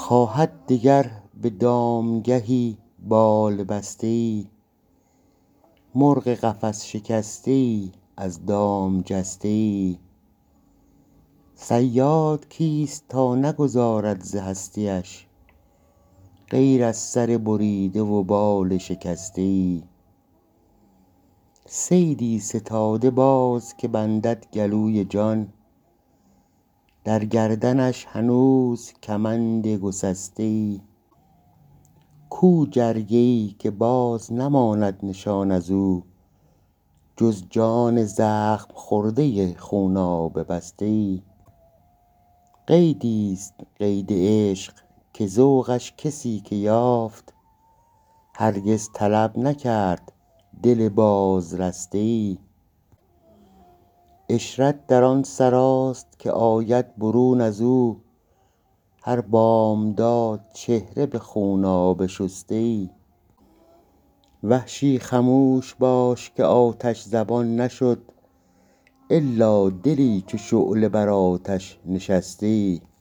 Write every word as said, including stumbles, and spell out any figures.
خواهد دگر به دامگهی بال بسته ای، مرغ قفس شکسته ای از دام جسته ای. صیاد کیست تا نگذارد ز هستی اش، غیر از سر بریده و بال شکسته ای. صیدی ستاده باز که بندد گلوی جان، در گردنش هنوز کمند گسسته ای. کو جرگه ای که باز نماند نشان از او، جز جان زخم خورده خونابه بسته ای. قیدیست قید عشق که ذوقش کسی که یافت، هرگز طلب نکرد دل بازرسته ای. عشرت در آن سراست که آید برون از او، هر بامداد چهره به خونابه شسته ای. وحشی خموش باش که آتش زبان نشد، الا دلی چو شعله بر آتش نشسته ای.